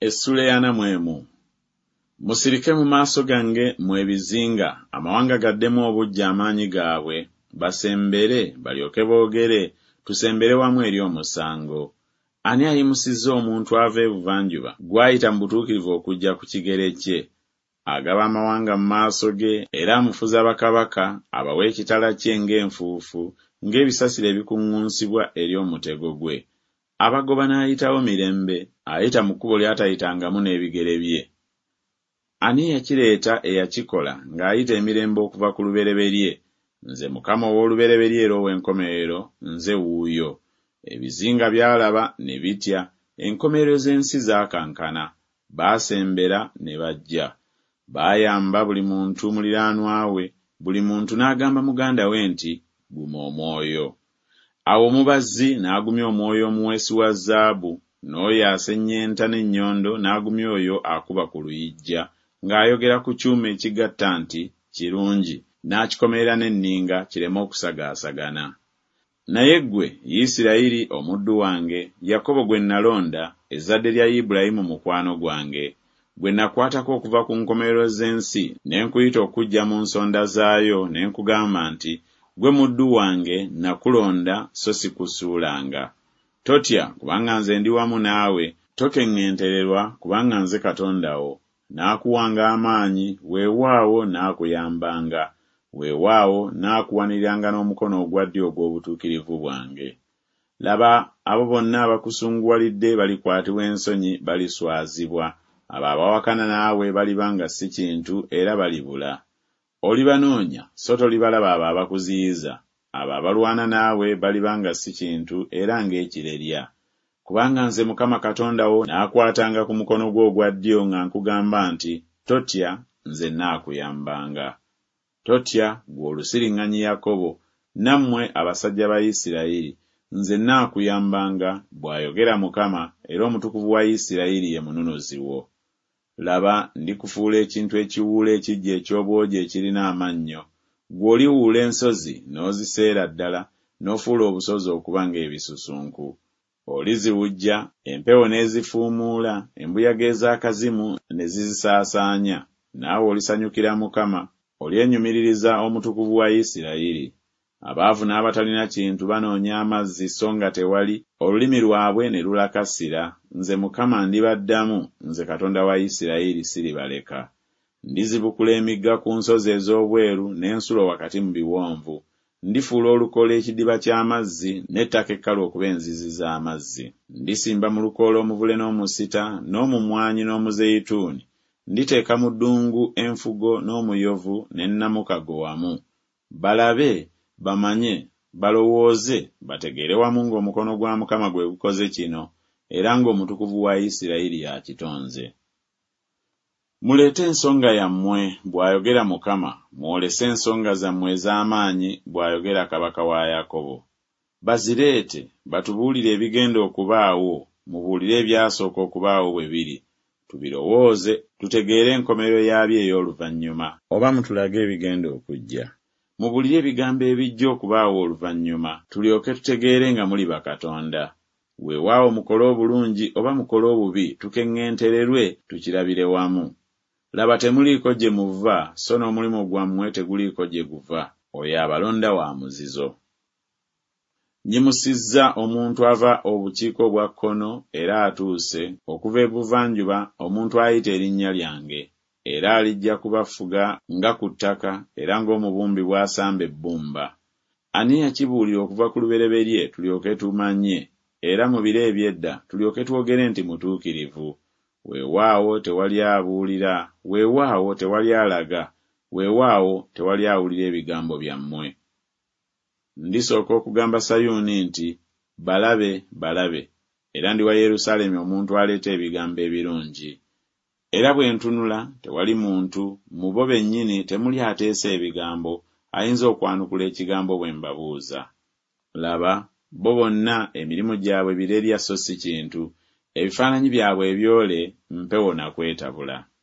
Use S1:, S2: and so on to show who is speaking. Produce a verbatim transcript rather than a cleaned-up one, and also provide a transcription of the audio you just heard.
S1: Essula yana mwemu. Musirike mu maaso gange mwe bizinga amawanga gaddemu obujja amaanyi gaabwe basembere balyoke boogere tusembere wamu eri omusango. Ani ayimusizza omuntu ava ebuvanjuba gw'ayita mu butuukirivu okujja ku kigere kye agaba amawanga mu maaso ge era amufuza bakabaka abawa ekitala kye ng'enfuufu ng'ebisasiro ebikuŋŋunsibwa eri omutego gwe. Abagoba n'ayitawo mirembe ayita mu kkubo ly'atayitangamu n'ebigere bye. Ani yakireeta eyakikola ng'ayita emirembe okuva ku lubereberye? Nze Mukama ow'olubereberye era ow'enkomerero, nze wuuyo. Ebizinga byalaba ne bitya, enkomerero z'ensi zaakankana, baasembera ne bajja. Baayamba buli muntu muliraanwa we, buli muntu n'agamba muganda we nti, guma omwoyo. Awo omubazzi n'agumya omwoyo omuweesi wa zaabu, n'oyo asennyenta n'ennyondo n'agumya oyo akuba ku luyijja, ng'ayogera ku kyuma ekigatta nti kirungi, n'akikomerera n'enninga kireme okusagaasagana. Naye ggwe, Isirayiri omuddu wange, Yakobo gwe nalonda, ezzadde lya Ibulayimu mukwano gwange, gwe nakwatako okuva ku nkomerero z'ensi, ne nkuyita okujja mu nsonda zaayo, ne nkugamba nti, gwe muddu wange, nakulonda so sikusuulanga. Totya, kubanga nze ndi wamu naawe, tokeŋŋentererwa, kubanga nze Katonda wo. Naakuwanga amaanyi, weewaawo naakuyambanga, weewaawo naakuwaniriranga n'omukono ogwa ddyo ogw'obutuukirivu bwange. Laba, abo bonna abakusunguwalidde balikwatibwa ensonyi baliswazibwa, abo abawakana naawe baliba nga si kintu era balibula. Olibanoonya so tolibalaba abo abakuziyiza, abo abalwana naawe baliba nga si kintu era ng'ekirerya. Kubanga nze Mukama Katonda wo naakwatanga ku mukono gwo ogwa ddyo nga nkugamba nti, totya, nze naakuyambanga. Totya, ggwe olusiriŋŋanyi Yakobo, nammwe abasajja ba Isirayiri, nze naakuyambanga, bw'ayogera Mukama, era omutukuvu wa Isirayiri ye mununuzi wo. Laba, ndikufuula ekintu ekiwuula ekijja eky'obwogi ekirina amannyo. Ggwe oliwuula ensozi n'oziseera ddala, n'ofuula obusozi okuba ng'ebisusunku. Oliziwujja, empewo n'ezifuumuula, embuyaga ez'akazimu ne zizisaasaanya. Naawe olisanyukira Mukama, olyenyumiririza omutukuvu wa Isirayiri. Abaavu n'abatalina kintu banoonya amazzi so nga tewali, olulimi lwabwe ne lulakasira. Nze Mukama ndibaddamu, nze Katonda wa Isirayiri siribaleka. Ndizibukula emigga ku nsozi ez'obweru n'ensulo wakati mu biwonvu. Ndifuula olukola ekidiba ky'amazzi n'ettaka ekkalu okuba enzizi z'amazzi. Ndisimba mu lukoola omuvule n'omusita n'omumwanyi n'omuzeyituuni. Nditeeka mu ddungu enfugo n'omuyovu ne namukago wamu. Balabe, bamanye, balowooze, bategeere wamu ng'omukono gwa Mukama gwe gukoze kino, era ng'omutukuvu wa Isirayiri yakitonze. Muleete ensonga yammwe, bw'ayogera Mukama, mwolese ensonga zammwe ez'amaanyi, bw'ayogera Kabaka wa Yakobo. Bazireete, batubuulire ebigenda okubaawo, mubuulire ebyasooka okubaawo bwe biri. Tubirowooze, tutegeere enkomerero yaabyo ey'oluvannyuma, oba mutulage ebigenda okujja. Mubuulire ebigambo ebijja okubaawo oluvannyuma, tulyoke tutegeere nga muli bakatonda. Weewaawo mukole obulungi oba mukole obubi, tukeŋŋentererwe, tukirabire wamu. Laba temuliiko gye muva, so n'omulimu gwammwe teguliiko gye guva. Oyo abalonda wa muzizo. Nyimusizza omuntu ava obukiiko bwa kkono era atuuse, okuva ebuvanjuba omuntu ayita erinnya lyange, era alijja kubafuga nga ku ttaka era ng'omubumbi bw'asamba ebbumba. Ani yakibuulira okuva ku lubereberye tulyoke tumanye, era mu biro eby'edda tulyoke twogere nti mutuukirivu. Weewaawo tewali abuulira, weewaawo tewali alaga, weewaawo tewali awulira ebigambo byammwe. Ndisooka okugamba Sayuuni nti, balabe, balabe, era ndiwa Yerusaalemi omuntu aleeta ebigambo ebirungi. Era bwe ntunula, tewali muntu, mu bo bennyini temuli ateesa ebigambo, ayinza okwanukula ekigambo bwe mbabuuza. Laba, bo bonna emirimu gyabwe birerya so si kintu, ebifaananyi byabwe ebyole mpewo na kwetabula.